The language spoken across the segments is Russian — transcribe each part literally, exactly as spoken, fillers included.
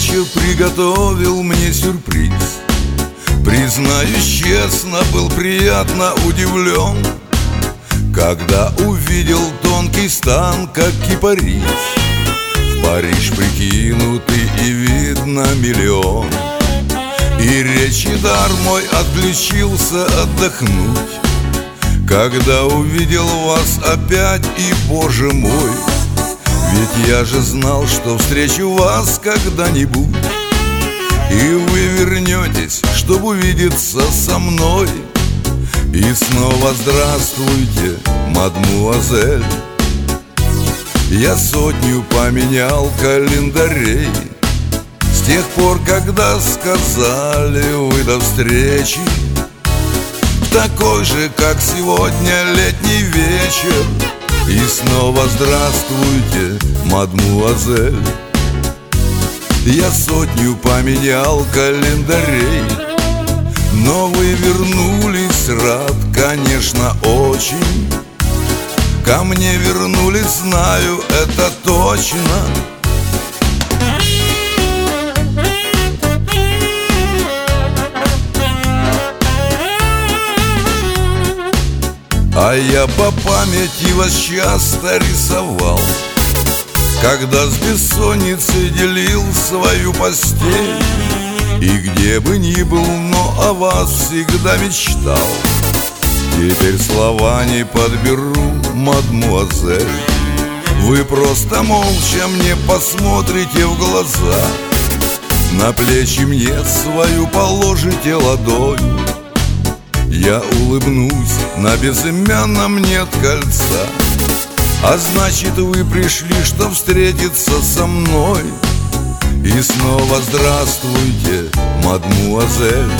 вечер приготовил мне сюрприз. Признаюсь честно, был приятно удивлен, когда увидел тонкий стан, как кипарис. В Париж прикинутый и видно миллион, и речи дар мой отключился отдохнуть, когда увидел вас опять, и, боже мой, ведь я же знал, что встречу вас когда-нибудь, и вы вернетесь, чтобы увидеться со мной. И снова здравствуйте, мадмуазель. Я сотню поменял календарей с тех пор, когда сказали вы до встречи. В такой же, как сегодня, летний вечер. И снова здравствуйте, мадмуазель. Я сотню поменял календарей, но вы вернулись, рад, конечно, очень. Ко мне вернулись, знаю, это точно. А я по памяти вас часто рисовал, когда с бессонницей делил свою постель. И где бы ни был, но о вас всегда мечтал. Теперь слова не подберу, мадмуазель. Вы просто молча мне посмотрите в глаза, на плечи мне свою положите ладонь. Я улыбнусь, на безымянном нет кольца, а значит, вы пришли, чтоб встретиться со мной. И снова здравствуйте, мадмуазель.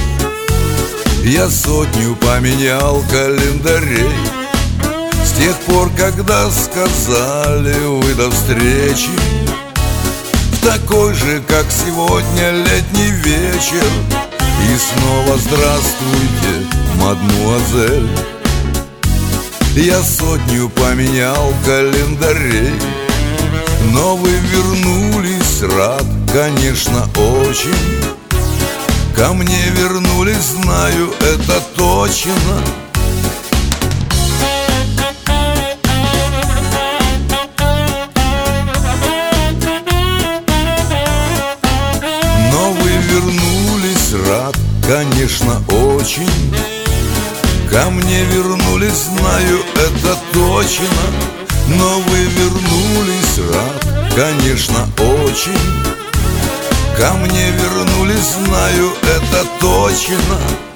Я сотню поменял календарей с тех пор, когда сказали вы до встречи. В такой же, как сегодня, летний вечер. И снова здравствуйте, мадмуазель. Я сотню поменял календарей, но вы вернулись, рад, конечно, очень. Ко мне вернулись, знаю, это точно. Но вы вернулись, рад, конечно, очень. Ко мне вернулись, знаю, это точно. Но вы вернулись, рад, конечно, очень. Ко мне вернулись, знаю, это точно.